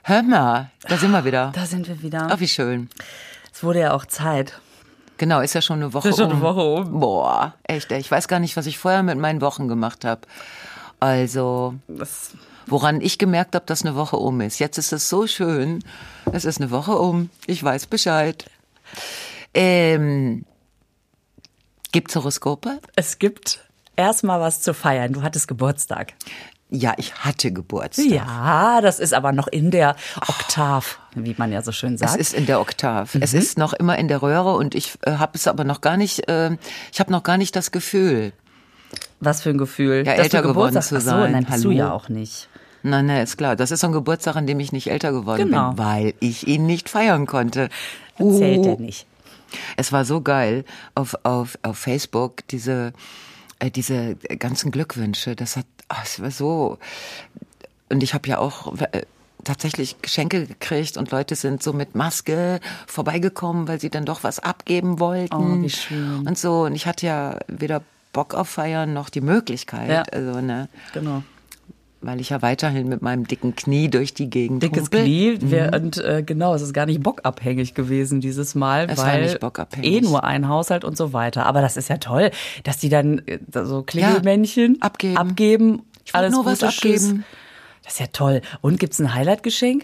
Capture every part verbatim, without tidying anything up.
Hör mal, da sind wir wieder. Da sind wir wieder. Ach, wie schön. Es wurde ja auch Zeit. Genau, ist ja schon eine Woche um. Ist schon eine Woche um. Boah, echt, ich weiß gar nicht, was ich vorher mit meinen Wochen gemacht habe. Also, Das woran ich gemerkt habe, dass eine Woche um ist. Jetzt ist es so schön. Es ist eine Woche um. Ich weiß Bescheid. Ähm, gibt's Horoskope? Es gibt erstmal was zu feiern. Du hattest Geburtstag. Ja, ich hatte Geburtstag. Ja, das ist aber noch in der Oktav, wie man ja so schön sagt. Es ist in der Oktav. Mhm. Es ist noch immer in der Röhre und ich äh, habe es aber noch gar nicht, äh, ich habe noch gar nicht das Gefühl. Was für ein Gefühl. Ja, dass älter du geworden Geburtstag- zu Ach so, sein. nein, bist Hallo. du ja auch nicht. Nein, nein, ist klar. Das ist so ein Geburtstag, an dem ich nicht älter geworden Genau. bin, weil ich ihn nicht feiern konnte. Zählt Uh. der nicht. Es war so geil auf, auf, auf Facebook, diese, äh, diese ganzen Glückwünsche. Das hat, ach, es war so. Und ich habe ja auch äh, tatsächlich Geschenke gekriegt und Leute sind so mit Maske vorbeigekommen, weil sie dann doch was abgeben wollten. Oh, wie schön. Und so. Und ich hatte ja weder Bock auf Feiern noch die Möglichkeit. Ja. Also, ne, Genau. weil ich ja weiterhin mit meinem dicken Knie durch die Gegend Dickes humpel. Knie. Wir, und äh, genau, es ist gar nicht bockabhängig gewesen dieses Mal, Es war weil nicht bockabhängig. eh nur ein Haushalt und so weiter. Aber das ist ja toll, dass die dann äh, so Klingelmännchen Ja, abgeben. abgeben. Ich wollte Alles nur was Gute, tschüss. abgeben. Das ist ja toll. Und gibt's ein Highlight-Geschenk?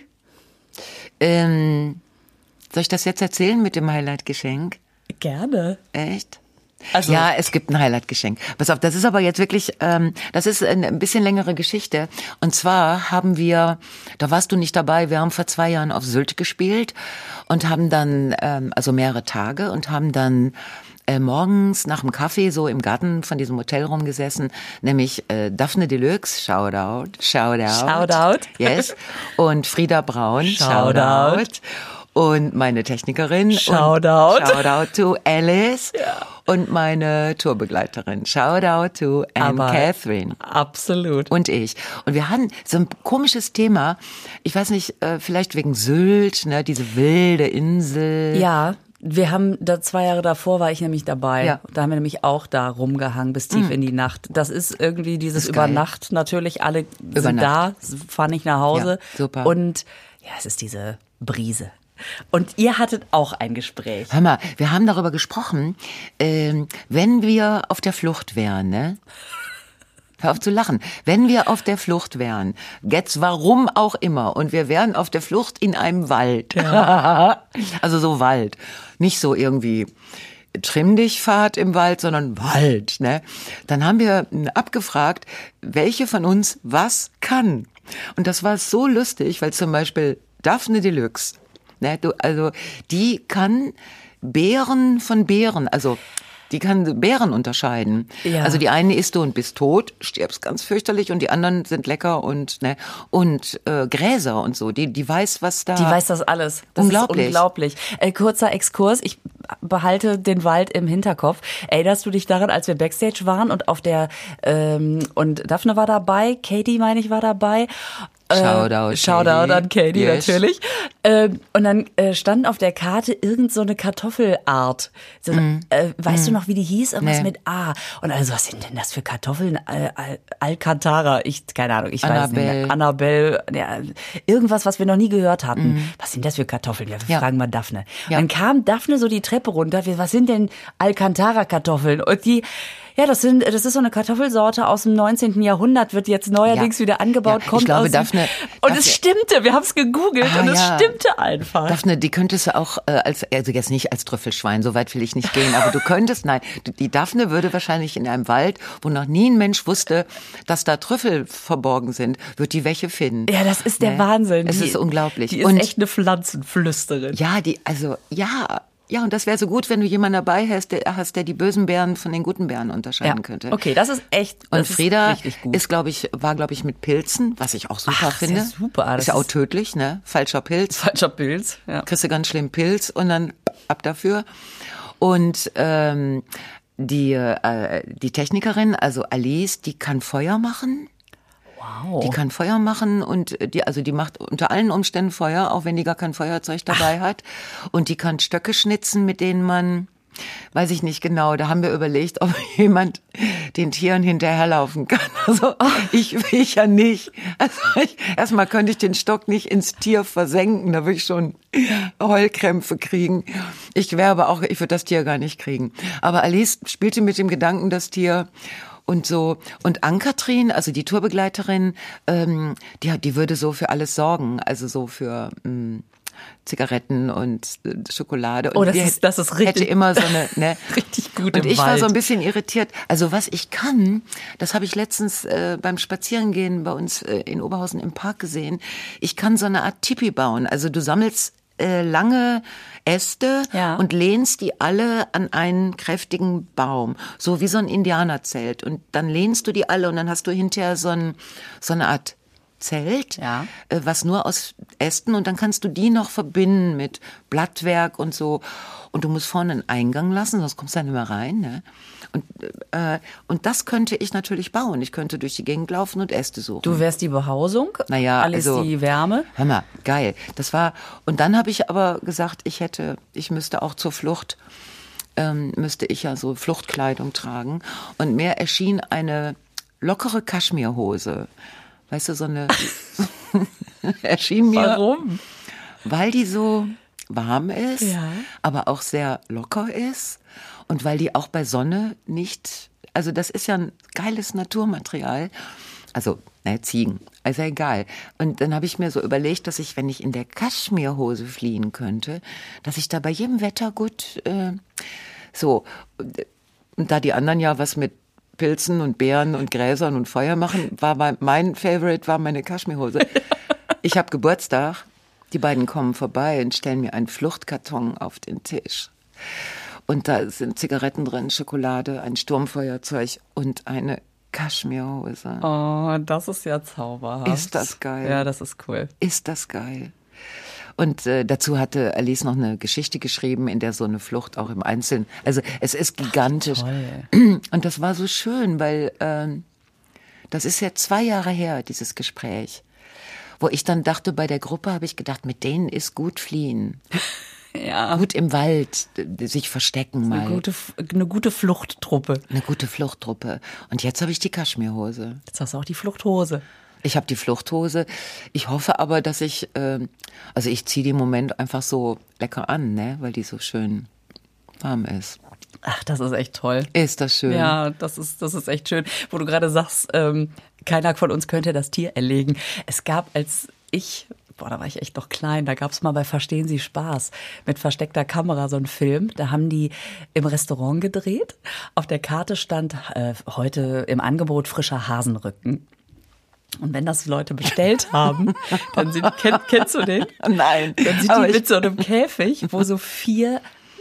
Ähm, soll ich das jetzt erzählen mit dem Highlight-Geschenk? Gerne. Echt? Also- ja, es gibt ein Highlight-Geschenk. Pass auf, das ist aber jetzt wirklich, ähm, das ist eine ein bisschen längere Geschichte. Und zwar haben wir, da warst du nicht dabei, wir haben vor zwei Jahren auf Sylt gespielt und haben dann, ähm, also mehrere Tage und haben dann äh, morgens nach dem Kaffee so im Garten von diesem Hotel rumgesessen, nämlich äh, Daphne Deluxe, Shoutout, Shoutout. Shoutout. Yes. Und Frieda Braun, Shoutout. Shoutout. Und meine Technikerin. Shoutout. Und Shoutout to Alice. Und meine Tourbegleiterin. Shoutout to Anne Aber Catherine. Absolut. Und ich. Und wir hatten so ein komisches Thema. Ich weiß nicht, äh, vielleicht wegen Sylt, ne, diese wilde Insel. Ja, wir haben da zwei Jahre davor war ich nämlich dabei. Ja. Da haben wir nämlich auch da rumgehangen bis tief in die Nacht. Das ist irgendwie dieses Ist über geil. Nacht natürlich. Alle Über sind Nacht. da, fahren nicht nach Hause. Ja, super. Und ja, es ist diese Brise. Und ihr hattet auch ein Gespräch. Hör mal, wir haben darüber gesprochen, ähm, wenn wir auf der Flucht wären, ne? Hör auf zu lachen. Wenn wir auf der Flucht wären, jetzt warum auch immer, und wir wären auf der Flucht in einem Wald. Also so Wald. Nicht so irgendwie Trimm dich Fahrt im Wald, sondern Wald, ne? Dann haben wir abgefragt, welche von uns was kann. Und das war so lustig, weil zum Beispiel Daphne Deluxe, ne, du, also die kann Beeren von Beeren, also die kann Beeren unterscheiden. Ja. Also die eine isst du und bist tot, stirbst ganz fürchterlich, und die anderen sind lecker und ne und äh, Gräser und so. Die die weiß, was da. Die weiß das alles. Das Unglaublich. Ist unglaublich. Äh, kurzer Exkurs. Ich behalte den Wald im Hinterkopf. Erinnerst du dich daran, als wir Backstage waren und auf der ähm, und Daphne war dabei, Katie meine ich war dabei. Shoutout, Äh, Shoutout Katie. an Katie, Yes. natürlich. Ähm, und dann äh, stand auf der Karte irgend so eine Kartoffelart. So, äh, weißt du noch, wie die hieß? Irgendwas Nee. mit A. Und also, was sind denn das für Kartoffeln? Al Al Alcantara. Ich, keine Ahnung, ich weiß nicht Annabelle. mehr. Annabelle. Ja, irgendwas, was wir noch nie gehört hatten. Was sind das für Kartoffeln? Ja, wir Ja. fragen mal Daphne. Ja. Und dann kam Daphne so die Treppe runter. Wir, was sind denn Alcantara-Kartoffeln? Und die... Ja, das sind, das ist so eine Kartoffelsorte aus dem neunzehnten Jahrhundert, wird jetzt neuerdings Ja. wieder angebaut, Ja, ich kommt glaube, aus dem- Daphne- Und Daphne- es stimmte, wir haben es gegoogelt Ah, und es ja. stimmte einfach. Daphne, die könntest du auch äh, als, also jetzt nicht als Trüffelschwein, so weit will ich nicht gehen, aber du könntest, nein, die Daphne würde wahrscheinlich in einem Wald, wo noch nie ein Mensch wusste, dass da Trüffel verborgen sind, wird die welche finden. Ja, das ist der Ne? Wahnsinn. Es Die- ist unglaublich. Die ist Und echt eine Pflanzenflüsterin. ja, die, also, ja, ja, und das wäre so gut, wenn du jemanden dabei hast, der, hast, der die bösen Bären von den guten Bären unterscheiden könnte. Okay, das ist echt. Und das Frieda ist, richtig gut. ist, glaube ich, war, glaube ich, mit Pilzen, was ich auch super Ach, ist ja finde. super. Das Ist ja auch ist- tödlich, ne? Falscher Pilz. falscher Pilz. Ja. Kriegst du ganz schlimm Pilz und dann ab dafür. Und ähm, die, äh, die Technikerin, also Alice, die kann Feuer machen. Wow. Die kann Feuer machen und die, also die macht unter allen Umständen Feuer, auch wenn die gar kein Feuerzeug dabei hat. Und die kann Stöcke schnitzen, mit denen man weiß ich nicht genau, da haben wir überlegt, ob jemand den Tieren hinterherlaufen kann. Also ich will ich ja nicht. Also ich, erstmal könnte ich den Stock nicht ins Tier versenken, da würde ich schon Heulkrämpfe kriegen. Ich wäre aber auch, ich würde das Tier gar nicht kriegen. Aber Alice spielte mit dem Gedanken, das Tier und so. Und Ann-Kathrin, also die Tourbegleiterin, ähm, die, die würde so für alles sorgen, also so für mh, Zigaretten und äh, Schokolade. Und oh, das die ist, das ist richtig. Hätte immer so eine, ne? Richtig gut Und im ich Wald. war so ein bisschen irritiert. Also was ich kann, das habe ich letztens äh, beim Spazierengehen bei uns äh, in Oberhausen im Park gesehen. Ich kann so eine Art Tipi bauen. Also du sammelst äh, lange Äste ja. und lehnst die alle an einen kräftigen Baum. So wie so ein Indianerzelt. Und dann lehnst du die alle und dann hast du hinterher so, ein, so eine Art Zelt, ja. äh, was nur aus Ästen, und dann kannst du die noch verbinden mit Blattwerk und so. Und du musst vorne einen Eingang lassen, sonst kommst du da nicht mehr rein. Ne? Und, äh, und das könnte ich natürlich bauen. Ich könnte durch die Gegend laufen und Äste suchen. Du wärst die Behausung, naja, alles also, die Wärme. Hör mal, geil. Das war, und dann habe ich aber gesagt, ich hätte, ich müsste auch zur Flucht, ähm, müsste ich ja so Fluchtkleidung tragen. Und mir erschien eine lockere Kaschmirhose. Weißt du, so eine erschien mir. Warum? Weil die so warm ist, ja. aber auch sehr locker ist und weil die auch bei Sonne nicht, also das ist ja ein geiles Naturmaterial. Also, ne, Ziegen, also egal. Und dann habe ich mir so überlegt, dass ich, wenn ich in der Kaschmirhose fliehen könnte, dass ich da bei jedem Wetter gut äh, so, und da die anderen ja was mit Pilzen und Beeren und Gräsern und Feuer machen, war mein Favorite war meine Kaschmirhose. Ich habe Geburtstag, die beiden kommen vorbei und stellen mir einen Fluchtkarton auf den Tisch. Und da sind Zigaretten drin, Schokolade, ein Sturmfeuerzeug und eine Kaschmirhose. Oh, das ist ja zauberhaft. Ist das geil. Ja, das ist cool. Ist das geil. Und äh, dazu hatte Alice noch eine Geschichte geschrieben, in der so eine Flucht auch im Einzelnen, also es ist gigantisch. Ach, toll. Und das war so schön, weil ähm, das ist ja zwei Jahre her, dieses Gespräch, wo ich dann dachte, bei der Gruppe habe ich gedacht, mit denen ist gut fliehen. Ja. Gut im Wald, sich verstecken mal. Eine gute, eine gute Fluchttruppe. Eine gute Fluchttruppe. Und jetzt habe ich die Kaschmirhose. Jetzt hast du auch die Fluchthose. Ich habe die Fluchthose. Ich hoffe aber, dass ich, äh, also ich ziehe die im Moment einfach so lecker an, ne, weil die so schön warm ist. Ach, das ist echt toll. Ist das schön? Ja, das ist, das ist echt schön. Wo du gerade sagst, ähm, keiner von uns könnte das Tier erlegen. Es gab, als ich, boah, da war ich echt noch klein, da gab es mal bei Verstehen Sie Spaß mit versteckter Kamera so einen Film. Da haben die im Restaurant gedreht. Auf der Karte stand äh, heute im Angebot frischer Hasenrücken. Und wenn das Leute bestellt haben, dann sind, kenn, kennst du den? Nein. Dann sind die mit so einem Käfig, wo so vier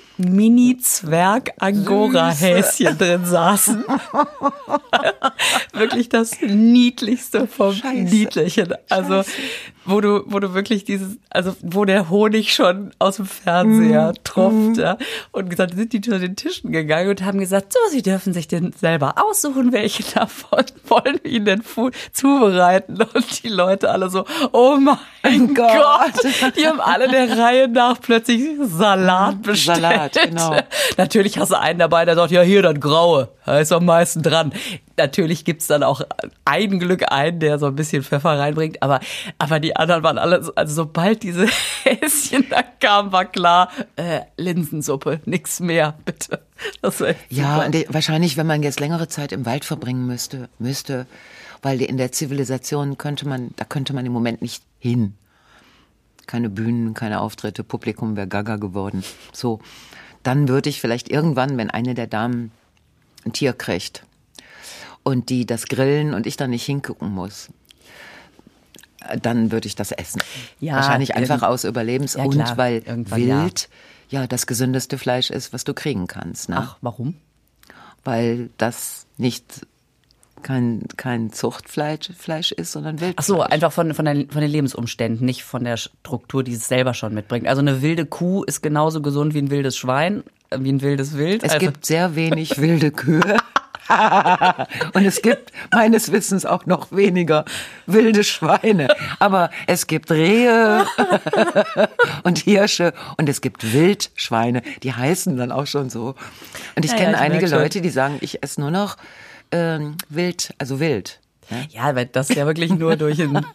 Mini-Zwerg-Angora-Häschen drin saßen. Wirklich das Niedlichste vom Scheiße. Niedlichen. Also, Scheiße. wo du, wo du wirklich dieses, also, wo der Honig schon aus dem Fernseher mm. tropft, ja. Und dann sind die zu den Tischen gegangen und haben gesagt, so, sie dürfen sich den selber aussuchen, welche davon wollen wir ihnen denn zubereiten. Und die Leute alle so, oh mein Gott. Gott. Die haben alle der Reihe nach plötzlich Salat bestellt. Salat. Genau. Natürlich hast du einen dabei, der sagt, ja, hier, das Graue, da ist am meisten dran. Natürlich gibt's dann auch ein Glück einen, der so ein bisschen Pfeffer reinbringt, aber, aber die anderen waren alle, also sobald diese Häschen da kamen, war klar, äh, Linsensuppe, nix mehr, bitte. Das war echt ja, super. und die, wahrscheinlich, wenn man jetzt längere Zeit im Wald verbringen müsste, müsste, weil in der Zivilisation könnte man, da könnte man im Moment nicht hin. Keine Bühnen, keine Auftritte, Publikum wäre gaga geworden. So, dann würde ich vielleicht irgendwann, wenn eine der Damen ein Tier kriegt und die das grillen und ich dann nicht hingucken muss, dann würde ich das essen. Ja, wahrscheinlich einfach aus Überlebens- ja, und klar, weil Wild ja. ja das gesündeste Fleisch ist, was du kriegen kannst. Ne? Ach, warum? Weil das nicht kein, kein Zuchtfleisch Fleisch ist, sondern Wildfleisch. Ach so, einfach von, von, den, von den Lebensumständen, nicht von der Struktur, die es selber schon mitbringt. Also eine wilde Kuh ist genauso gesund wie ein wildes Schwein, wie ein wildes Wild. Es also gibt sehr wenig wilde Kühe. Und es gibt meines Wissens auch noch weniger wilde Schweine. Aber es gibt Rehe und Hirsche und es gibt Wildschweine. Die heißen dann auch schon so. Und ich Ja, kenne ja, ich einige merk schon. Leute, die sagen, ich esse nur noch ähm, wild, also wild. Ne? Ja, weil das ja wirklich nur durch ein...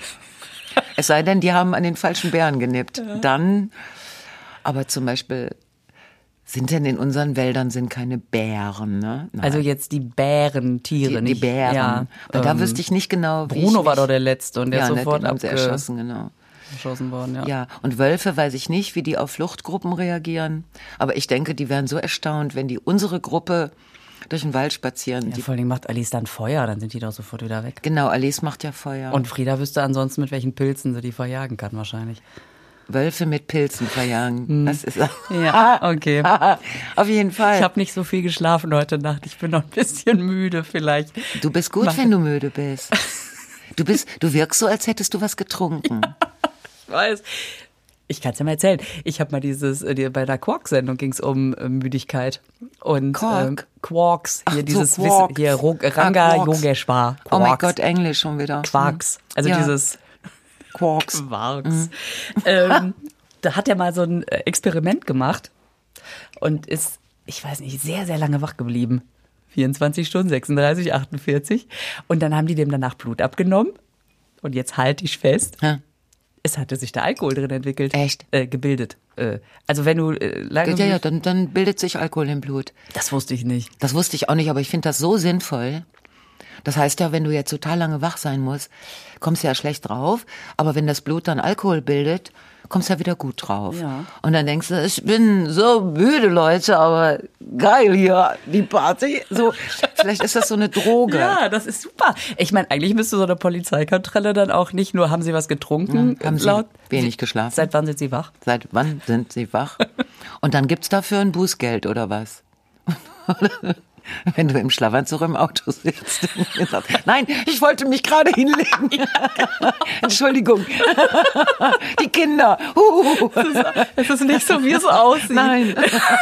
Es sei denn, die haben an den falschen Bären genippt. Ja. Dann, aber zum Beispiel... Sind denn in unseren Wäldern sind keine Bären, ne? Nein. Also jetzt die Bärentiere, die, nicht? die Bären. Ja, Weil da ähm, wüsste ich nicht genau, wie Bruno ich war mich, doch der Letzte und der ja, ist ne, sofort den haben sie abge- erschossen, genau. erschossen worden, ja. Ja, und Wölfe weiß ich nicht, wie die auf Fluchtgruppen reagieren. Aber ich denke, die wären so erstaunt, wenn die unsere Gruppe durch den Wald spazieren. Ja, Die, vor allem macht Alice dann Feuer, dann sind die doch sofort wieder weg. genau, Alice macht ja Feuer. Und Frieda wüsste ansonsten, mit welchen Pilzen sie die verjagen kann wahrscheinlich. Wölfe mit Pilzen verjagen. Hm. Das ist Ja, okay. auf jeden Fall. Ich habe nicht so viel geschlafen heute Nacht. Ich bin noch ein bisschen müde vielleicht. Du bist gut, Mach- wenn du müde bist. Du bist, du wirkst so, als hättest du was getrunken. Ich weiß. Ich kann es ja mal erzählen. Ich habe mal dieses, äh, die- bei der Quark-Sendung ging es um äh, Müdigkeit. Und Quark? ähm, Quarks, hier Ach so, dieses Quarks. Wissen, hier Ro- Ranga Ah, Quarks. Yogeshwar. Oh mein Quarks. Gott, Englisch schon wieder. Quarks. Also Ja. dieses Quarks. Quarks. Ähm, da hat er mal so ein äh, Experiment gemacht und ist, ich weiß nicht, sehr, sehr lange wach geblieben. vierundzwanzig Stunden, sechsunddreißig, achtundvierzig. Und dann haben die dem danach Blut abgenommen. Und jetzt halte ich fest, Ja. es hatte sich da Alkohol drin entwickelt. Echt? Äh, gebildet. Äh, also wenn du äh, lange... Ja, ja, dann, dann bildet sich Alkohol im Blut. Das wusste ich nicht. Das wusste ich auch nicht, aber ich finde das so sinnvoll. Das heißt ja, wenn du jetzt total lange wach sein musst, kommst du ja schlecht drauf. Aber wenn das Blut dann Alkohol bildet, kommst du ja wieder gut drauf. Ja. Und dann denkst du, ich bin so müde, Leute, aber geil hier, die Party. So, vielleicht ist das so eine Droge. Ja, das ist super. Ich meine, eigentlich müsste so eine Polizeikontrolle dann auch nicht nur, haben Sie was getrunken? Haben Sie laut, wenig geschlafen? Seit wann sind Sie wach? Seit wann sind Sie wach? Und dann gibt's dafür ein Bußgeld oder was? Wenn du im Schlafanzug im Auto sitzt. Nein, ich wollte mich gerade hinlegen. Entschuldigung. Die Kinder. Uh. Es ist nicht so, wie es aussieht. Nein.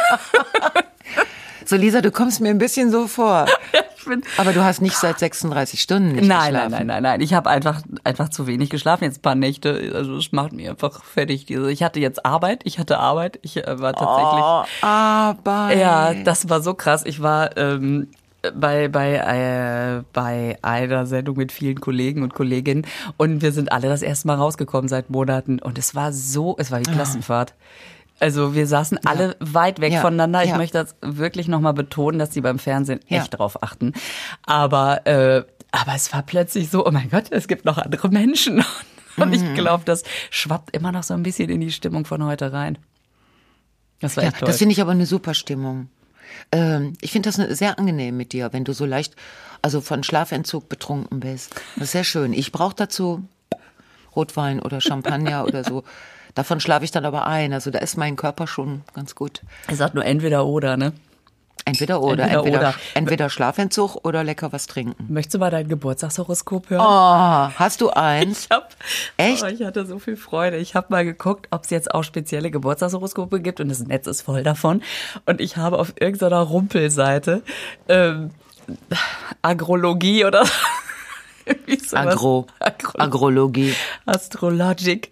So, Lisa, du kommst mir ein bisschen so vor. Ich bin Aber du hast nicht seit sechsunddreißig Stunden nicht Nein, geschlafen. nein, nein, nein, nein. Ich habe einfach, einfach zu wenig geschlafen. Jetzt ein paar Nächte. Also es macht mich einfach fertig. Diese- Ich hatte jetzt Arbeit. Ich hatte Arbeit. Ich äh, war tatsächlich. Oh, aber. Ja, das war so krass. Ich war ähm, bei bei äh, bei einer Sendung mit vielen Kollegen und Kolleginnen und wir sind alle das erste Mal rausgekommen seit Monaten und es war so, es war wie Klassenfahrt. Also wir saßen alle weit weg Ja. voneinander. Ich Ja. möchte das wirklich nochmal betonen, dass die beim Fernsehen Ja. echt drauf achten. Aber äh, aber es war plötzlich so, oh mein Gott, es gibt noch andere Menschen. Und ich glaube, das schwappt immer noch so ein bisschen in die Stimmung von heute rein. Das war Ja, echt toll. das finde ich aber eine super Stimmung. Ähm, ich finde das sehr angenehm mit dir, wenn du so leicht, also von Schlafentzug betrunken bist. Das ist sehr schön. Ich brauche dazu Rotwein oder Champagner oder so. Davon schlafe ich dann aber ein. Also da ist mein Körper schon ganz gut. Er sagt nur entweder oder, ne? Entweder oder. Entweder Entweder, oder. entweder Schlafentzug oder lecker was trinken. Möchtest du mal dein Geburtstagshoroskop hören? Oh, hast du eins? Ich hab, Echt? Oh, ich hatte so viel Freude. Ich habe mal geguckt, ob es jetzt auch spezielle Geburtstagshoroskope gibt und das Netz ist voll davon. Und ich habe auf irgendeiner Rumpelseite ähm, Agrologie oder irgendwie sowas. Agro. Agro Agrologie. Astrologic.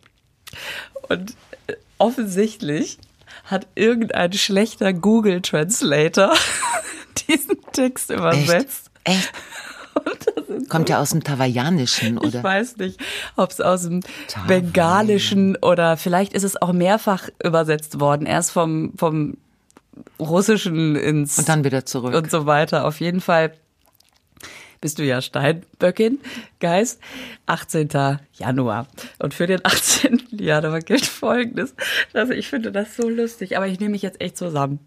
Und äh, offensichtlich hat irgendein schlechter Google Translator diesen Text übersetzt. Echt? Echt? Und das sind Kommt ja aus dem Tawaiianischen, Ich oder? weiß nicht, ob es aus dem Taiwan. Bengalischen oder vielleicht ist es auch mehrfach übersetzt worden. Erst vom, vom Russischen ins Und dann wieder zurück. und so weiter. Auf jeden Fall bist du ja Steinböckin, Geist, achtzehnten Januar. Und für den achtzehnten Januar gilt Folgendes. Also ich finde das so lustig, aber ich nehme mich jetzt echt zusammen.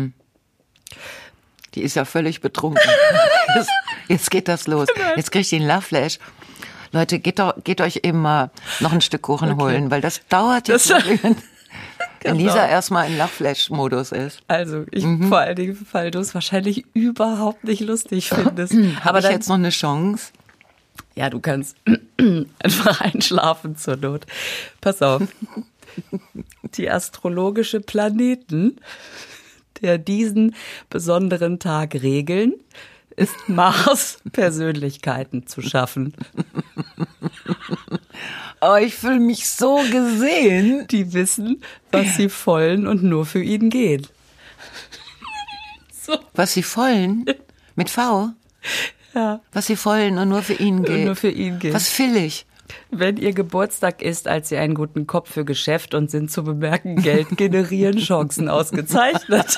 Die ist ja völlig betrunken. Jetzt, jetzt geht das los. Jetzt kriegt die einen Lachflash. Leute, geht, doch, geht euch eben mal noch ein Stück Kuchen Okay. holen, weil das dauert jetzt, Das- wenn, wenn Genau. Lisa erstmal in Lachflash-Modus ist. Also ich Mhm. vor allen Dingen, weil du es wahrscheinlich überhaupt nicht lustig findest. Habe aber ich dann, jetzt noch eine Chance? Ja, du kannst einfach einschlafen zur Not. Pass auf. Die astrologische Planeten, der diesen besonderen Tag regeln, ist Mars Persönlichkeiten zu schaffen. Oh, ich fühle mich so gesehen. Die wissen, was sie wollen und nur für ihn gehen. So. Was sie wollen? Mit V? Ja. Was sie wollen und nur für ihn geht. Und nur für ihn geht. Was will ich? Wenn ihr Geburtstag ist, als sie einen guten Kopf für Geschäft und sind zu bemerken, Geld generieren, Chancen ausgezeichnet.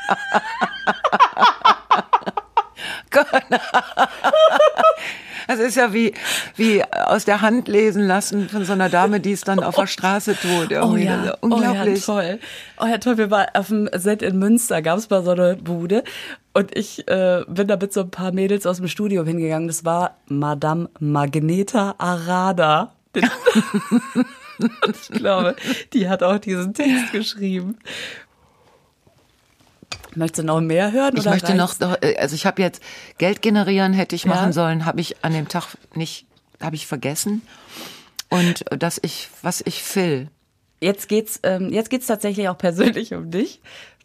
Das ist ja wie, wie aus der Hand lesen lassen von so einer Dame, die es dann auf der Straße tut. Oh ja, also unglaublich. Oh ja, toll. Oh ja, toll. Wir waren auf dem Set in Münster, gab es mal so eine Bude. Und ich äh, bin da mit so ein paar Mädels aus dem Studio hingegangen. Das war Madame Magneta Arada. Und ich glaube, die hat auch diesen Text geschrieben. Möchtest du noch mehr hören? Ich oder möchte reicht's? noch, also ich habe jetzt Geld generieren, hätte ich Ja. machen sollen, habe ich an dem Tag nicht, habe ich vergessen. Und dass ich, was ich will. Jetzt geht's, ähm, jetzt geht's tatsächlich auch persönlich um dich.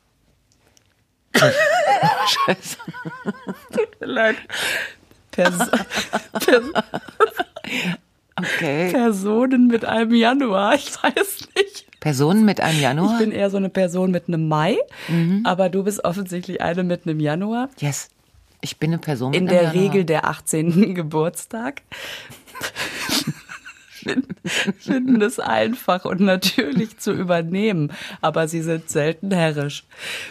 Scheiße. Tut mir leid. Pers Pers Okay. Personen mit einem Januar, ich weiß nicht. Personen mit einem Ich Januar? bin eher so eine Person mit einem Mai, aber du bist offensichtlich eine mit einem Januar. Yes. Ich bin eine Person mit In einem der Januar. Regel der achtzehnten Geburtstag. Finden, finden es einfach und natürlich zu übernehmen, aber sie sind selten herrisch.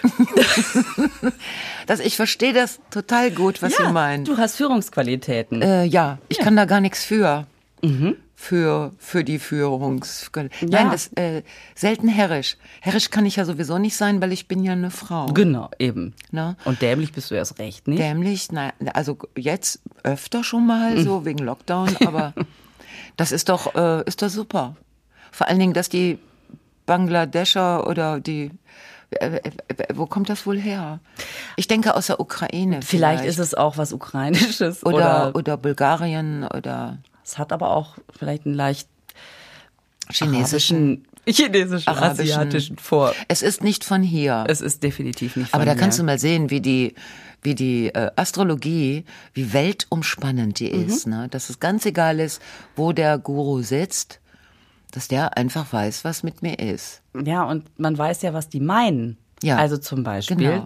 Das, ich verstehe das total gut, was Sie meinen. Du hast Führungsqualitäten. Äh, ja, ich kann da gar nichts für. Für, für die Führungs... Nein, Ja. das äh, selten herrisch. Herrisch kann ich ja sowieso nicht sein, weil ich bin ja eine Frau. Genau, eben. Ne? Und dämlich bist du erst recht nicht. Dämlich, na, also jetzt öfter schon mal so wegen Lockdown, aber das ist doch, äh, ist doch super. Vor allen Dingen, dass die Bangladescher oder die, äh, äh, wo kommt das wohl her? Ich denke aus der Ukraine. Vielleicht, Vielleicht, ist es auch was Ukrainisches oder, oder, oder Bulgarien oder es hat aber auch vielleicht einen leicht chinesischen. arabischen, chinesischen, Arabischen. asiatischen Vor. Es ist nicht von hier. Es ist definitiv nicht von Aber da mir. kannst du mal sehen, wie die, wie die äh, Astrologie, wie weltumspannend die ist. Ne? Dass es ganz egal ist, wo der Guru sitzt, dass der einfach weiß, was mit mir ist. Ja, und man weiß ja, was die meinen. Ja, also zum Beispiel genau.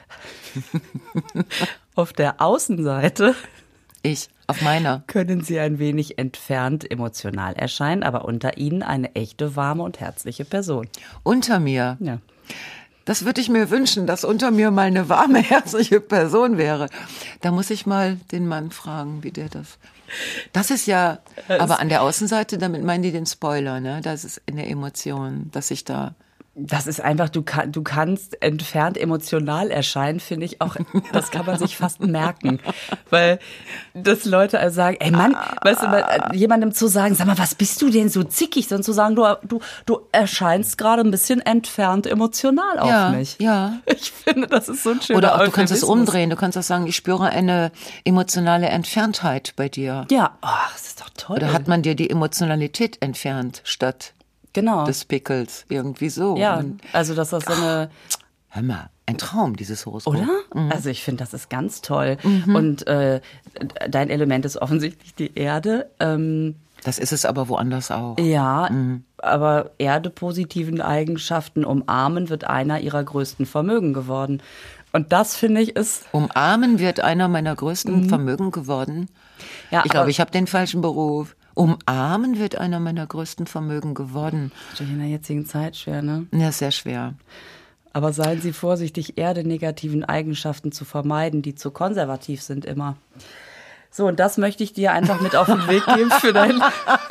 auf der Außenseite Ich, auf meiner. können sie ein wenig entfernt emotional erscheinen, aber unter ihnen eine echte, warme und herzliche Person. Unter mir. Ja. Das würde ich mir wünschen, dass unter mir mal eine warme, herzliche Person wäre. Da muss ich mal den Mann fragen, wie der das... Das ist ja, aber an der Außenseite, damit meinen die den Spoiler, ne? Das ist in der Emotion, dass ich da... Das ist einfach, du, kann, du kannst entfernt emotional erscheinen, finde ich auch, das kann man sich fast merken. Weil das Leute also sagen, ey Mann, weißt du, mal, jemandem zu sagen, sag mal, was bist du denn so zickig? Sondern zu sagen, du, du, du erscheinst gerade ein bisschen entfernt emotional auf Ja, mich. ja. Ich finde, das ist so ein schöner Oder auch, du kannst es Euphemismus. umdrehen. Du kannst auch sagen, ich spüre eine emotionale Entferntheit bei dir. Ja, ach, das ist doch toll. Oder hat man dir die Emotionalität entfernt statt genau. des Pickels? Irgendwie so. Ja, Und, also dass das so eine... hör mal, ein Traum, dieses Horoskop. Oder? Also ich finde, das ist ganz toll. Und äh, dein Element ist offensichtlich die Erde. Ähm, Das ist es aber woanders auch. ja, aber Erde-positiven Eigenschaften umarmen wird einer ihrer größten Vermögen geworden. Und das, finde ich, ist... Umarmen wird einer meiner größten Vermögen geworden. Ja, Ich aber- glaube, ich habe den falschen Beruf. Umarmen wird einer meiner größten Vermögen geworden. Natürlich in der jetzigen Zeit schwer, ne? Ja, ist sehr schwer. Aber seien Sie vorsichtig, Erde-negativen Eigenschaften zu vermeiden, die zu konservativ sind immer. So, und das möchte ich dir einfach mit auf den Weg geben für dein...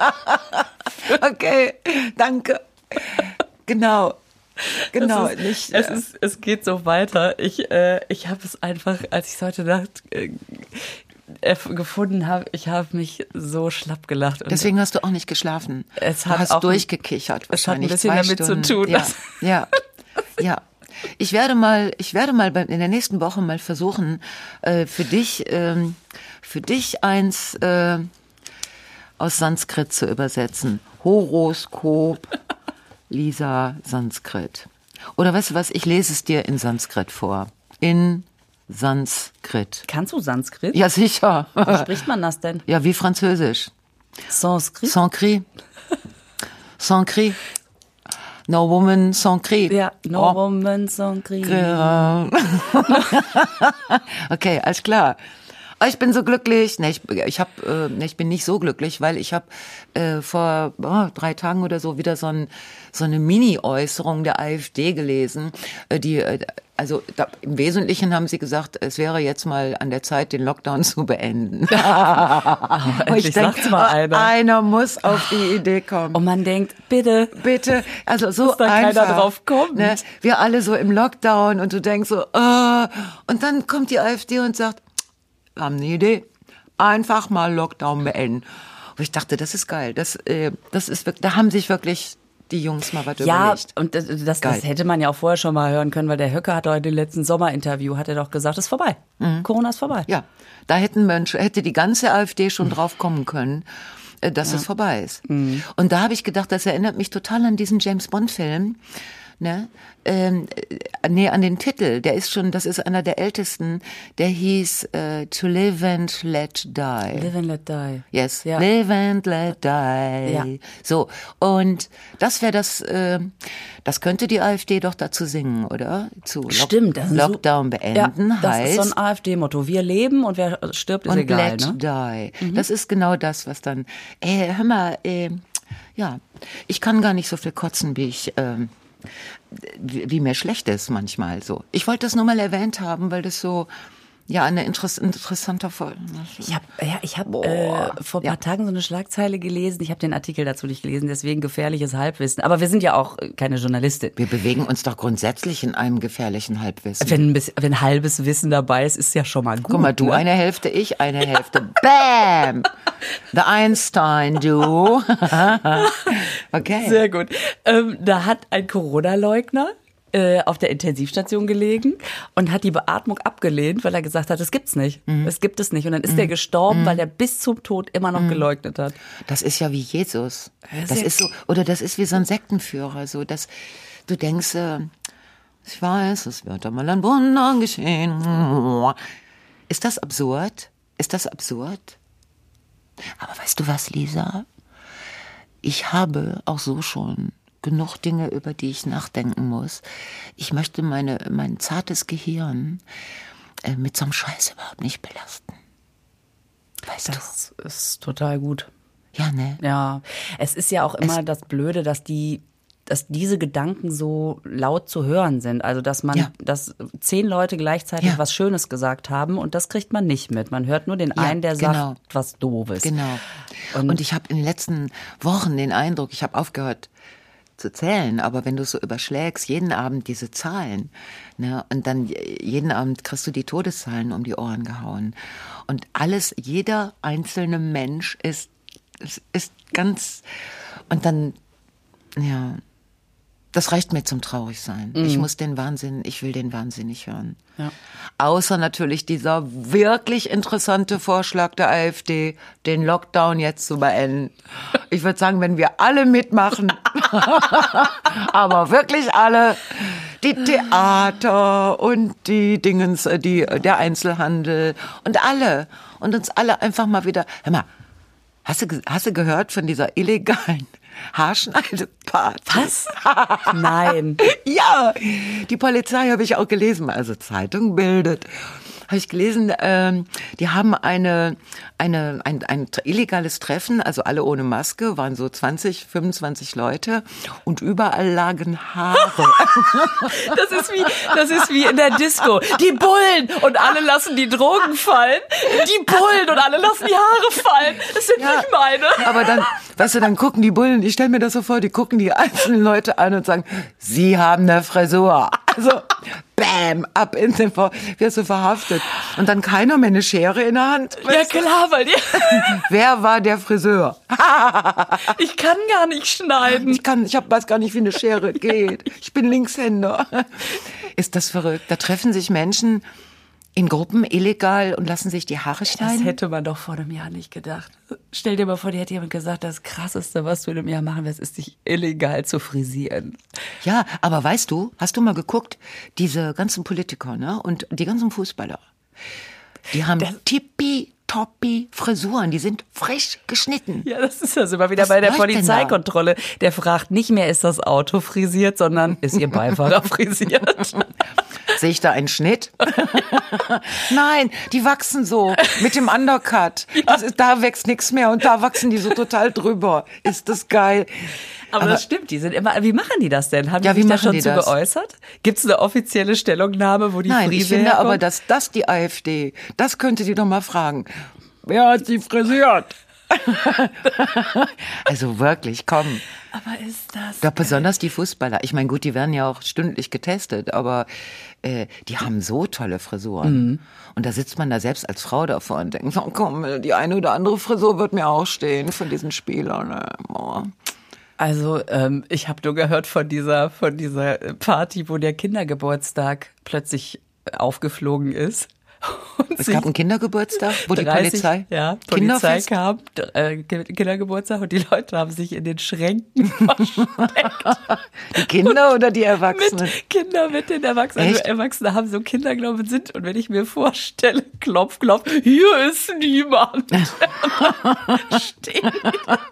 Okay, danke. Genau. Genau, es ist, nicht. Es, äh, ist, es geht so weiter. Ich, äh, ich habe es einfach, als ich es heute Nacht äh, erf- gefunden habe, ich habe mich so schlapp gelacht. Und Deswegen hast du auch nicht geschlafen. Es du hat hast auch- durchgekichert. es hat ein wahrscheinlich bisschen zwei damit zu Stunden. tun, Ja, dass- ja, ja. Ich werde mal, ich werde mal bei- in der nächsten Woche mal versuchen, äh, für dich, ähm, für dich eins äh, aus Sanskrit zu übersetzen. Horoskop, Lisa Sanskrit. Oder weißt du was? Ich lese es dir in Sanskrit vor. In Sanskrit. Kannst du Sanskrit? Ja, sicher. Wie spricht man das denn? Ja, wie Französisch. Sanskrit? Sanskrit. Sanskrit. No woman, Sanskrit. Ja, no oh. woman, Sanskrit. Okay, alles klar. Ich bin so glücklich. Nee, ich, ich, hab, äh, nee, ich bin nicht so glücklich, weil ich habe äh, vor oh, drei Tagen oder so wieder so, ein, so eine Mini-Äußerung der AfD gelesen. Äh, die, äh, also da, im Wesentlichen haben sie gesagt, es wäre jetzt mal an der Zeit, den Lockdown zu beenden. Oh, endlich ich denk, sagt's mal einer. Einer muss auf die Idee kommen. Und man denkt, bitte, bitte, also so dass da einfach, keiner drauf kommt. Ne? Wir alle so im Lockdown und du denkst so, äh, und dann kommt die AfD und sagt, wir haben eine Idee, einfach mal Lockdown beenden. Und ich dachte, das ist geil, das, äh, das ist wirklich, da haben sich wirklich die Jungs mal was ja, überlegt. und das, das, das hätte man ja auch vorher schon mal hören können, weil der Höcke hat heute im letzten Sommerinterview, hat er doch gesagt, es ist vorbei. Mhm. Corona ist vorbei. Ja, da hätten Menschen, hätte die ganze AfD schon drauf kommen können, dass ja. es vorbei ist. Mhm. Und da habe ich gedacht, das erinnert mich total an diesen James-Bond-Film. Ne? Ähm, nee, an den Titel, der ist schon, das ist einer der ältesten, der hieß äh, To Live and Let Die. Live and Let Die. Yes, ja. Live and Let Die. Ja. So, und das wäre das, äh, das könnte die AfD doch dazu singen, oder? Zu Lock- Stimmt. Das Lockdown so, beenden ja, das heißt. Das ist so ein AfD-Motto. Wir leben und wer stirbt, ist und egal. Let ne? Die. Mhm. Das ist genau das, was dann, äh, hör mal, äh, ja, ich kann gar nicht so viel kotzen, wie ich, ähm, wie, wie mir schlecht ist manchmal so. Ich wollte das nur mal erwähnt haben, weil das so ja eine interess- interessanter Folge. Ich habe ja, ich habe äh, vor ein paar ja. Tagen so eine Schlagzeile gelesen. Ich habe den Artikel dazu nicht gelesen, deswegen gefährliches Halbwissen. Aber wir sind ja auch keine Journalistin. Wir bewegen uns doch grundsätzlich in einem gefährlichen Halbwissen. Wenn, wenn halbes Wissen dabei ist, ist ja schon mal gut. Guck mal, du ne? eine Hälfte, ich eine Hälfte. Bam! The Einstein, du. Okay. Sehr gut. Ähm, da hat ein Corona-Leugner äh, auf der Intensivstation gelegen und hat die Beatmung abgelehnt, weil er gesagt hat, das gibt's nicht. Mhm. Das gibt es nicht. Und dann ist mhm. er gestorben, mhm. weil er bis zum Tod immer noch mhm. geleugnet hat. Das ist ja wie Jesus. Das ist so, oder das ist wie so ein Sektenführer, so, dass du denkst, äh, ich weiß, es wird einmal ein Wunder geschehen. Ist das absurd? Ist das absurd? Aber weißt du was, Lisa? Ich habe auch so schon genug Dinge, über die ich nachdenken muss. Ich möchte meine, mein zartes Gehirn äh, mit so einem Scheiß überhaupt nicht belasten. Weißt das du? Das ist total gut. Ja, ne? Ja, es ist ja auch immer es, das Blöde, dass die dass diese Gedanken so laut zu hören sind. Also, dass man, ja. dass zehn Leute gleichzeitig ja. was Schönes gesagt haben und das kriegt man nicht mit. Man hört nur den ja, einen, der genau. sagt was Doofes. Genau. Und, und ich habe in den letzten Wochen den Eindruck, ich habe aufgehört zu zählen, aber wenn du so überschlägst, jeden Abend diese Zahlen, ne, und dann jeden Abend kriegst du die Todeszahlen um die Ohren gehauen. Und alles, jeder einzelne Mensch ist, ist, ist ganz, und dann, ja, das reicht mir zum Traurigsein. Mhm. Ich muss den Wahnsinn, ich will den Wahnsinn nicht hören. Ja. Außer natürlich dieser wirklich interessante Vorschlag der AfD, den Lockdown jetzt zu beenden. Ich würde sagen, wenn wir alle mitmachen, aber wirklich alle, die Theater und die Dingens, die, der Einzelhandel und alle und uns alle einfach mal wieder, hör mal, hast du, hast du gehört von dieser illegalen Haarschneideparty? Was? Nein. Ja, die Polizei habe ich auch gelesen, also Zeitung bildet. Habe ich gelesen, ähm, die haben eine, eine, ein, ein illegales Treffen, also alle ohne Maske, waren so zwanzig, fünfundzwanzig Leute und überall lagen Haare. Das ist wie, das ist wie in der Disco. Die Bullen und alle lassen die Drogen fallen. Die Bullen und alle lassen die Haare fallen. Das sind ja, nicht meine. Aber dann, weißt du, dann gucken die Bullen, ich stelle mir das so vor, die gucken die einzelnen Leute an und sagen, sie haben eine Frisur. Also, bam, ab in den Vor, wirst du verhaftet. Und dann keiner mehr eine Schere in der Hand. Ja klar, weil die wer war der Friseur? Ich kann gar nicht schneiden. Ich kann, ich hab, weiß gar nicht, wie eine Schere geht. Ich bin Linkshänder. Ist das verrückt? Da treffen sich Menschen In Gruppen illegal und lassen sich die Haare Das schneiden? hätte man doch vor einem Jahr nicht gedacht. Stell dir mal vor, dir hätte jemand gesagt, das Krasseste, was du in einem Jahr machen wirst, ist dich illegal zu frisieren. Ja, aber weißt du, hast du mal geguckt, diese ganzen Politiker, ne, und die ganzen Fußballer, die haben tippitoppi Frisuren, die sind frisch geschnitten. Ja, das ist also immer wieder Was bei der läuft denn da? Polizeikontrolle. Der fragt nicht mehr, ist das Auto frisiert, sondern ist Ihr Beifahrer frisiert? Sehe ich da einen Schnitt? Nein, die wachsen so mit dem Undercut. Das ist, da wächst nichts mehr und da wachsen die so total drüber. Ist das geil. Aber, Aber das stimmt, die sind immer, wie machen die das denn? Haben Ja, die wie sich da machen schon die zu das? geäußert? Gibt es eine offizielle Stellungnahme, wo die Nein, Frise ich finde herkommt? aber, dass das die AfD, das könnte die doch mal fragen. Wer hat sie frisiert? Also wirklich, komm. Aber ist das... Doch besonders die Fußballer. Ich meine, gut, die werden ja auch stündlich getestet, aber äh, die haben so tolle Frisuren. Mhm. Und da sitzt man da selbst als Frau davor und denkt, oh, komm, die eine oder andere Frisur wird mir auch stehen von diesen Spielern. Ne? Oh. Also ähm, ich habe nur gehört von dieser, von dieser Party, wo der Kindergeburtstag plötzlich aufgeflogen ist. Und Es gab einen Kindergeburtstag, wo die dreißig, Polizei, ja, Polizei Kinderfest? kam, äh, Kindergeburtstag und die Leute haben sich in den Schränken versteckt. Die Kinder oder die Erwachsenen? Mit Kinder mit den Erwachsenen. Also Echt? Erwachsene haben so Kinder, glaube ich, sind. Und wenn ich mir vorstelle, klopf, klopf, hier ist niemand. Steht in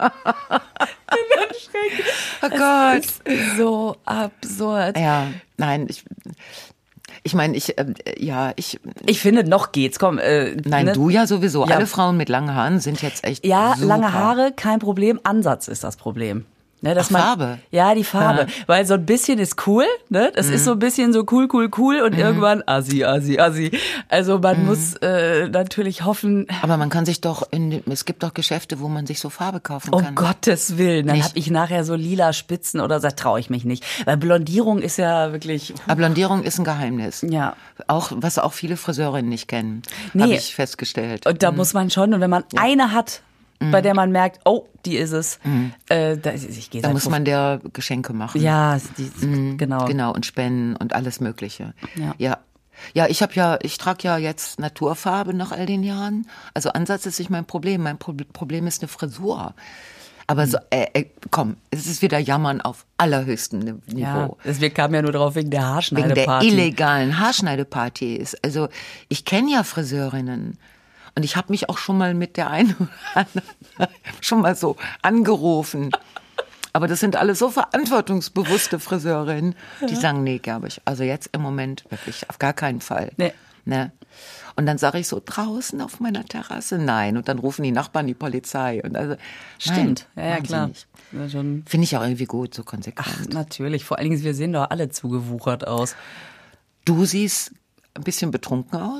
den Schränken. Oh Gott. Es ist so absurd. Ja, nein, ich, ich meine, ich, äh, ja, ich, Ich finde, noch geht's. Komm, äh, nein, ne? du ja sowieso. Ja. Alle Frauen mit langen Haaren sind jetzt echt Ja, super. lange Haare, kein Problem. Ansatz ist das Problem. Ne, dass Ach, man, Farbe? Ja, die Farbe. Ja. Weil so ein bisschen ist cool, ne? Das Mhm. ist so ein bisschen so cool, cool, cool und irgendwann assi, assi, assi. Also man Mhm. muss äh, natürlich hoffen, Aber man kann sich doch in, es gibt doch Geschäfte, wo man sich so Farbe kaufen um kann. Gottes Willen, dann Nicht? hab ich nachher so lila Spitzen oder so, traue ich mich nicht. Weil Blondierung ist ja wirklich, Aber Blondierung ist ein Geheimnis. ja. Auch, was auch viele Friseurinnen nicht kennen, Nee. habe ich festgestellt. Und da muss man schon, und wenn man eine hat, bei der man merkt, oh, die ist es, äh, da, ich gehe Da muss man der Geschenke machen. Ja, die, genau. Genau, und Spenden und alles Mögliche. Ja. Ja, ja ich habe ja, ich trage ja jetzt Naturfarbe nach all den Jahren. Also Ansatz ist nicht mein Problem. Mein Pro- Problem ist eine Frisur. Aber so, äh, äh, komm, es ist wieder Jammern auf allerhöchstem Ni- Ja, Niveau. das, wir kamen ja nur drauf wegen der Wegen der Haarschneideparty. illegalen Haarschneidepartys. Also ich kenne ja Friseurinnen. Und ich habe mich auch schon mal mit der einen oder anderen schon mal so angerufen. Aber das sind alles so verantwortungsbewusste Friseurinnen, die sagen, nee, glaube ich. Also jetzt im Moment wirklich auf gar keinen Fall. Nee. Ne? Und dann sage ich so, draußen auf meiner Terrasse, nein. Und dann rufen die Nachbarn die Polizei. Und also, Stimmt, nein, ja, ja machen sie klar. nicht. Ja, schon. Finde ich auch irgendwie gut, so konsequent. Ach, natürlich. Vor allen Dingen, wir sehen doch alle zugewuchert aus. Du siehst ein bisschen betrunken aus.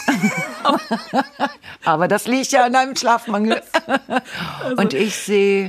Aber das liegt ja an deinem Schlafmangel. Und ich sehe,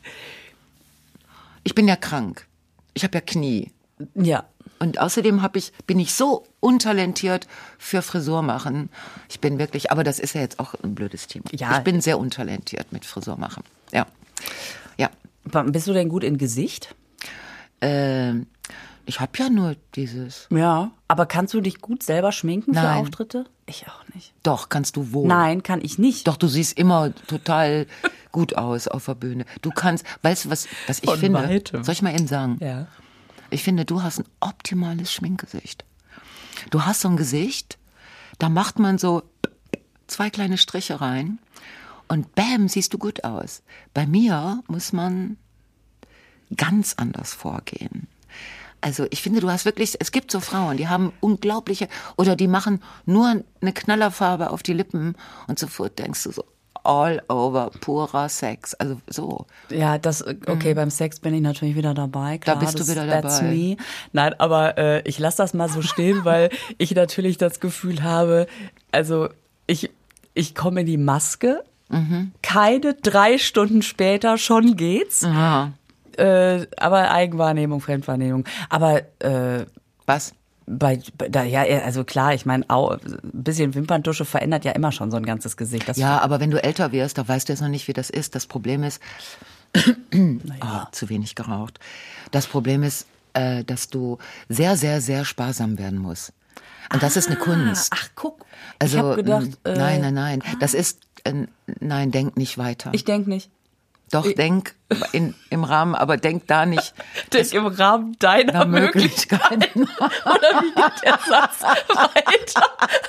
ich bin ja krank. Ich habe ja Knie. Ja. Und außerdem hab ich, bin ich so untalentiert für Frisur machen. Ich bin wirklich, aber das ist ja jetzt auch ein blödes Thema. Ja. Ich bin sehr untalentiert mit Frisur machen. Ja. Ja. Bist du denn gut in Gesicht? Ähm, ich habe ja nur dieses. Ja. Aber kannst du dich gut selber schminken für Nein. Auftritte? Ich auch nicht. Doch, kannst du wohl. Nein, kann ich nicht. Doch, du siehst immer total gut aus auf der Bühne. Du kannst, weißt du, was, was ich Von finde? weitem. Soll ich mal eben sagen? Ja. Ich finde, du hast ein optimales Schminkgesicht. Du hast so ein Gesicht, da macht man so zwei kleine Striche rein und bam, siehst du gut aus. Bei mir muss man ganz anders vorgehen. Also ich finde, du hast wirklich, es gibt so Frauen, die haben unglaubliche, oder die machen nur eine Knallerfarbe auf die Lippen und sofort denkst du so, all over, purer Sex, also so. Ja, das, okay, beim Sex bin ich natürlich wieder dabei. Klar, Da bist du das, wieder that's dabei. me. Nein, aber äh, ich lasse das mal so stehen, weil ich natürlich das Gefühl habe, also ich, ich komme in die Maske, Mhm. keine drei Stunden später schon geht's. Aha. Äh, aber Eigenwahrnehmung, Fremdwahrnehmung. Aber äh, Was? bei, bei da, ja, also klar, ich meine, ein bisschen Wimperntusche verändert ja immer schon so ein ganzes Gesicht. Das Ja, aber wenn du älter wirst, da weißt du jetzt noch nicht, wie das ist. Das Problem ist, oh, zu wenig geraucht. Das Problem ist, äh, dass du sehr, sehr, sehr sparsam werden musst. Und das ist eine Kunst. Ach, guck. Also, ich habe gedacht, äh, äh, nein, nein, nein. Das ist, äh, nein, denk nicht weiter. Ich denk nicht. Doch, ich, denk in, im Rahmen, aber denk da nicht. Denk im Rahmen deiner Möglichkeiten. Möglichkeiten. Oder wie geht der Satz weiter?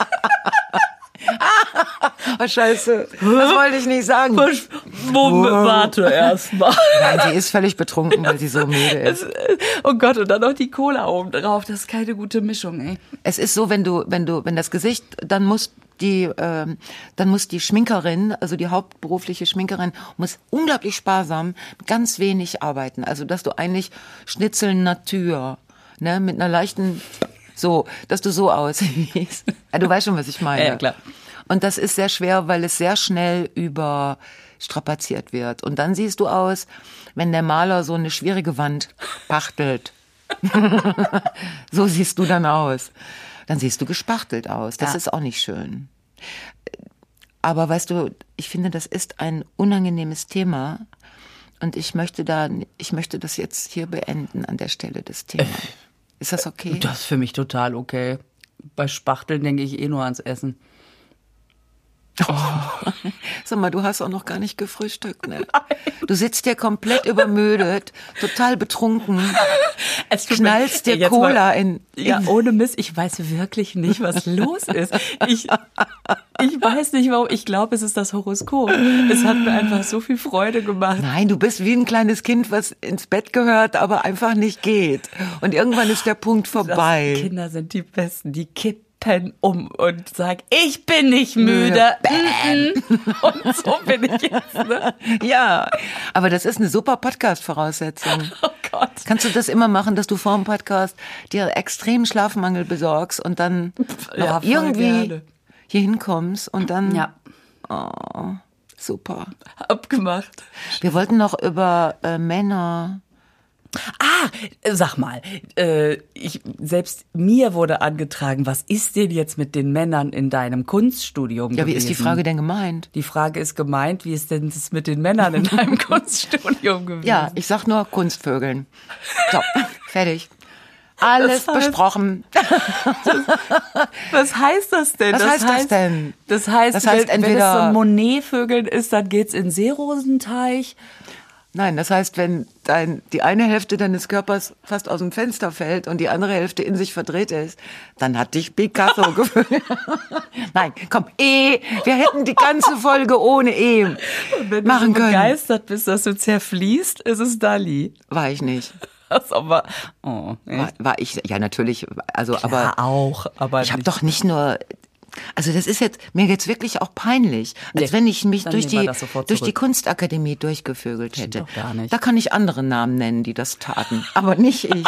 Oh, scheiße. Das wollte ich nicht sagen. Moment, warte erst mal. Nein, sie ist völlig betrunken, weil sie so müde ist. Oh Gott, und dann noch die Cola oben drauf. Das ist keine gute Mischung, ey. Es ist so, wenn du, wenn du, wenn das Gesicht, dann muss die, ähm, dann muss die Schminkerin, also die hauptberufliche Schminkerin, muss unglaublich sparsam, ganz wenig arbeiten. Also, dass du eigentlich Schnitzeln Natur, ne, mit einer leichten, so, dass du so aussiehst. Ja, du weißt schon, was ich meine. Ja, klar. Und das ist sehr schwer, weil es sehr schnell überstrapaziert wird. Und dann siehst du aus, wenn der Maler so eine schwierige Wand pachtelt. So siehst du dann aus. Dann siehst du gespachtelt aus. Das ja. ist auch nicht schön. Aber weißt du, ich finde, das ist ein unangenehmes Thema. Und ich möchte da, ich möchte das jetzt hier beenden an der Stelle des Themas. Ist das okay? Das ist für mich total okay. Bei Spachteln denke ich eh nur ans Essen. Oh. Sag mal, du hast auch noch gar nicht gefrühstückt, ne? Du sitzt hier komplett übermüdet, total betrunken, es knallst dir Cola mal, in, in... Ja, ohne Mist, ich weiß wirklich nicht, was los ist. Ich, ich weiß nicht, warum. Ich glaube, es ist das Horoskop. Es hat mir einfach so viel Freude gemacht. Nein, du bist wie ein kleines Kind, was ins Bett gehört, aber einfach nicht geht. Und irgendwann ist der Punkt vorbei. Das Kinder sind die Besten, die kippen um und sag, ich bin nicht müde. Und so bin ich jetzt. Ne? Ja, aber das ist eine super Podcast-Voraussetzung. Oh Gott. Kannst du das immer machen, dass du vor dem Podcast dir extremen Schlafmangel besorgst und dann ja, irgendwie gerne hier hinkommst und dann... Ja. Oh, super. Abgemacht. Wir wollten noch über äh, Männer... Ah, sag mal, äh, ich, selbst mir wurde angetragen, was ist denn jetzt mit den Männern in deinem Kunststudium Ja, wie gewesen? ist die Frage denn gemeint? Die Frage ist gemeint, wie ist denn das mit den Männern in deinem Kunststudium gewesen? Ja, ich sag nur Kunstvögeln. So, fertig. Alles das heißt, besprochen. Das, was heißt das denn? Was das heißt, heißt das denn? Das heißt, das heißt wenn, entweder, wenn es so Monet-Vögeln ist, dann geht's in Seerosenteich. Nein, das heißt, wenn dein, die eine Hälfte deines Körpers fast aus dem Fenster fällt und die andere Hälfte in sich verdreht ist, dann hat dich Picasso gefühlt. Nein, komm, E. Wir hätten die ganze Folge ohne E und wenn machen du so können. begeistert bist, dass du zerfließt, ist es Dali. War ich nicht. Das aber, oh, war, war ich, ja natürlich, also Klar, aber auch, aber ich habe doch nicht nur... Also das ist jetzt, mir jetzt wirklich auch peinlich, als nee, wenn ich mich durch die, durch die zurück. Kunstakademie durchgevögelt hätte. Doch gar nicht. Da kann ich andere Namen nennen, die das taten, aber nicht ich.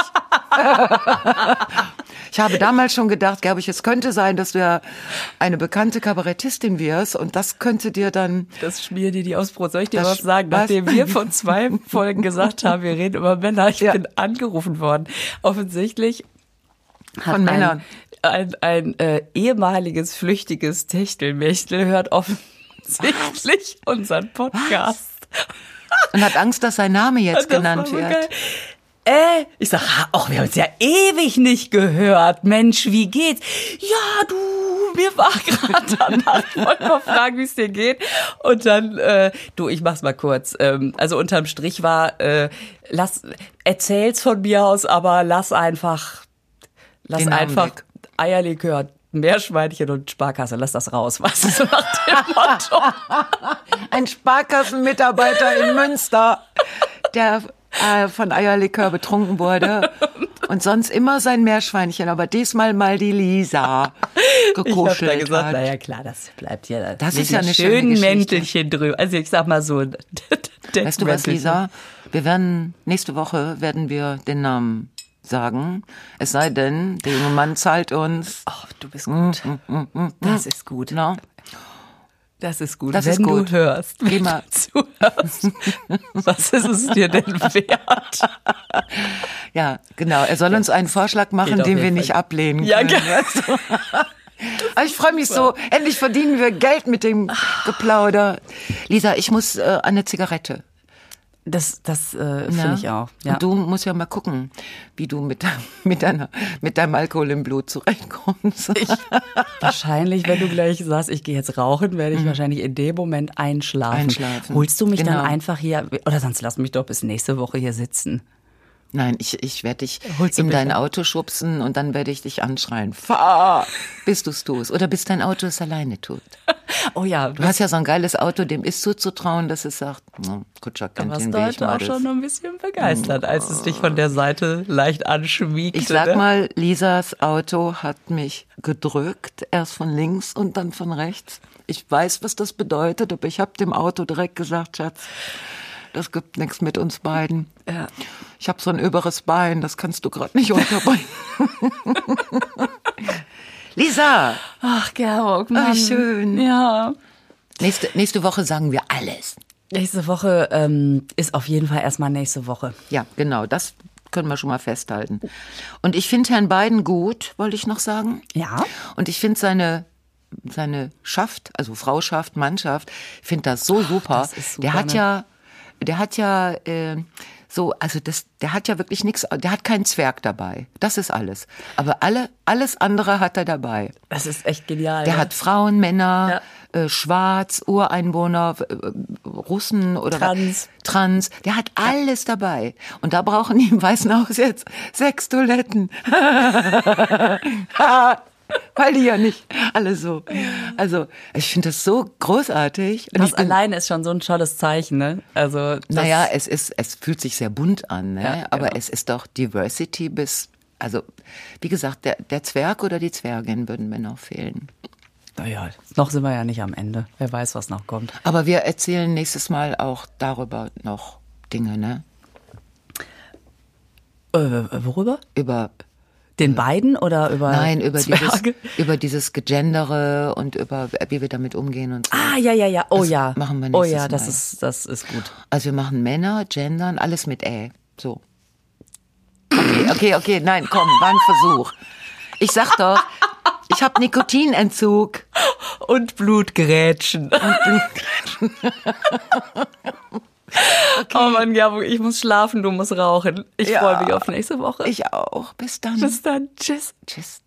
Ich habe damals schon gedacht, glaube ich, es könnte sein, dass du ja eine bekannte Kabarettistin wirst und das könnte dir dann... Das schmier dir die Ausbrot. Soll ich dir das, was sagen? was? Nachdem wir von zwei Folgen gesagt haben, wir reden über Männer, ich ja. bin angerufen worden. Offensichtlich hat von Männern. Ein, ein, ein äh, ehemaliges, flüchtiges Techtelmechtel hört offensichtlich was? unseren Podcast. Was? Und hat Angst, dass sein Name jetzt genannt wird. Geil. Äh, ich sag, ach, wir haben uns ja ewig nicht gehört. Mensch, wie geht's? Ja, du, mir war gerade danach, ich wollte mal fragen, wie es dir geht. Und dann, äh, du, ich mach's mal kurz. Ähm, also unterm Strich war, äh, lass, erzähl's von mir aus, aber lass einfach, lass Den einfach Augenblick. Eierlikör, Meerschweinchen und Sparkasse, lass das raus. Was ist so nach dem Motto? Ein Sparkassenmitarbeiter in Münster, der äh, von Eierlikör betrunken wurde und sonst immer sein Meerschweinchen, aber diesmal mal die Lisa gekuschelt ich hab da gesagt, hat. Naja klar, das bleibt ja das, das ist ja eine schöne schöne Mäntelchen drüber. Also ich sag mal so. Weißt du was, Lisa? Wir werden, nächste Woche werden wir den Namen sagen. Es sei denn, der junge Mann zahlt uns. Ach, du bist gut. Mm, mm, mm, mm, das ist gut. No? Das ist gut. Das wenn ist gut. du hörst, Geh mal. zuhörst, was ist es dir denn wert? Ja, genau. Er soll uns einen Vorschlag machen, den wir nicht ablehnen können. Ja, weißt du? Aber ich freue mich so. Endlich verdienen wir Geld mit dem Geplauder. Lisa, ich muss äh, eine Zigarette. Das, das äh, finde ich auch. Ja. Und du musst ja mal gucken, wie du mit, mit, deiner, mit deinem Alkohol im Blut zurechtkommst. Ich, wahrscheinlich, wenn du gleich sagst, ich gehe jetzt rauchen, werde ich mhm. wahrscheinlich in dem Moment einschlafen. Einschlafen. Holst du mich genau. dann einfach hier, oder sonst lass mich doch bis nächste Woche hier sitzen. Nein, ich, ich werde dich Holst du in mich dein dann? Auto schubsen und dann werde ich dich anschreien. Fahr, bis du es tust. Oder bis dein Auto es alleine tut. Oh ja. Du hast ja so ein geiles Auto, dem ist zuzutrauen, dass es sagt, oh, Kutscher kennt warst den du Weg. heute auch schon ein bisschen begeistert, als es dich von der Seite leicht anschmiegte. Ich sag ne? mal, Lisas Auto hat mich gedrückt, erst von links und dann von rechts. Ich weiß, was das bedeutet, aber ich habe dem Auto direkt gesagt, Schatz, das gibt nichts mit uns beiden. Ja. Ich habe so ein überes Bein, das kannst du gerade nicht unterbringen. Lisa! Ach, Georg, Mann. Ach, schön. Ja. Nächste, nächste Woche sagen wir alles. Nächste Woche ähm, ist auf jeden Fall erstmal nächste Woche. Ja, genau, das können wir schon mal festhalten. Und ich finde Herrn Biden gut, wollte ich noch sagen. Ja. Und ich finde seine, seine Schaft, also Frauschaft, Mannschaft, ich finde das so super. das ist super, Der hat ne? ja, der hat ja äh, so, also das, der hat ja wirklich nichts, der hat keinen Zwerg dabei. Das ist alles. Aber alle, alles andere hat er dabei. Das ist echt genial. Der ne? hat Frauen, Männer, ja. äh, Schwarz, Ureinwohner, äh, Russen oder Trans. Trans. Der hat alles dabei. Und da brauchen die im Weißen Haus jetzt sechs Toiletten. Weil die ja nicht alle so. Also, ich finde das so großartig. Und Das ich bin, alleine ist schon so ein tolles Zeichen, ne? Also, das, naja, es ist, es fühlt sich sehr bunt an, ne? Ja, Aber genau. es ist doch Diversity bis, also, wie gesagt, der, der Zwerg oder die Zwergin würden mir noch fehlen. naja, noch sind wir ja nicht am Ende. Wer weiß, was noch kommt. Aber wir erzählen nächstes Mal auch darüber noch Dinge, ne? Äh, worüber? Über Den beiden oder über Nein, über dieses, Zwerge? über dieses Gegendere und über wie wir damit umgehen und so. Ah, ja, ja, ja. Oh Das ja. machen wir Oh nächstes ja, das Mal. ist, das ist gut. Also wir machen Männer, Gendern, alles mit Ä. So. Okay, okay, okay, nein, komm, war ein Versuch. Ich sag doch, ich habe Nikotinentzug. Und Blutgrätschen. Und Blutgrätschen. Okay. Oh Mann, Gerburg, ich muss schlafen, du musst rauchen. Ich Ja. freue mich auf nächste Woche. Ich auch. Bis dann. Bis dann. Tschüss. Tschüss.